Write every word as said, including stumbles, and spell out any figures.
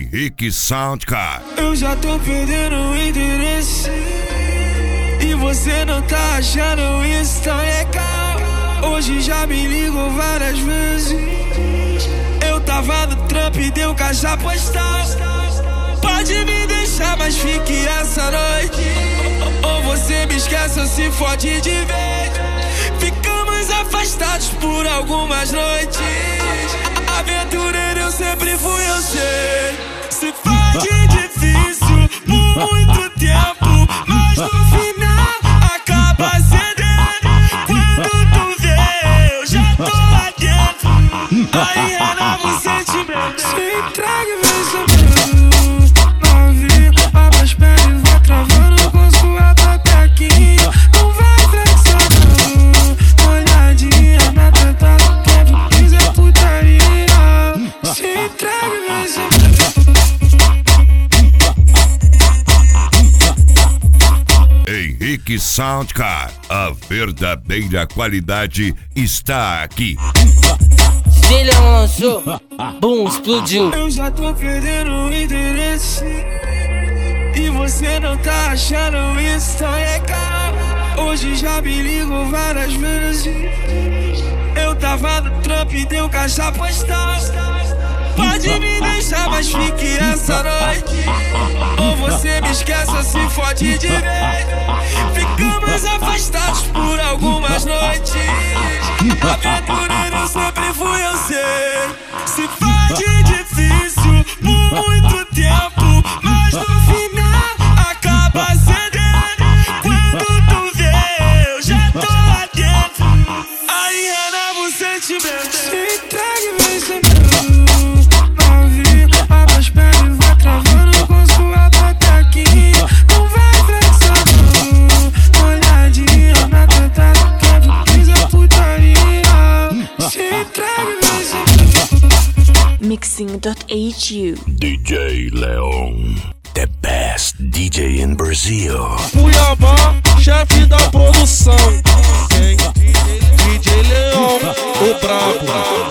Henrique Soundcard. Eu já tô perdendo o interesse e você não tá achando isso tão legal. Hoje já me ligou várias vezes. Eu tava no trampo e deu caixa postal. Pode me deixar, mas fique essa noite. Ou você me esquece ou se fode de vez. Ficamos afastados por algumas noites. Aventureiro eu sempre fui, eu sei. Se faz de difícil por muito tempo, mas no final acaba cedendo. Quando tu vê, eu já tô lá dentro. Aí renova o sentimento. Se entrega e vem sobrando. Novinho, abre as pernas e vai travando com sua tapequinha. Não vai flexando. Olhadinha na tentada, quer quiser putaria. Se entrega e vem sobrando. Henrique Soundcard, a verdadeira qualidade está aqui. Se Leão lançou, bum, explodiu. Eu já tô perdendo o interesse e você não tá achando isso tão legal. Hoje já me ligou várias vezes. Eu tava no trampo e deu caixa postal. Pode me deixar, mas fique essa noite. Ou você me esquece ou se fode de vez. Ficamos afastados por algumas noites. Aventureiro eu sempre fui, eu sei. Se faz de difícil por muito tempo, mas no final acaba cedendo. Quando tu vê, eu já tô lá dentro. Aí renova o sentimento. Se entrega e vem sempre. Mixing dot H U. D J Leon, the best D J in Brazil. Cuiabá, chefe da produção. D J Leon, o brabo.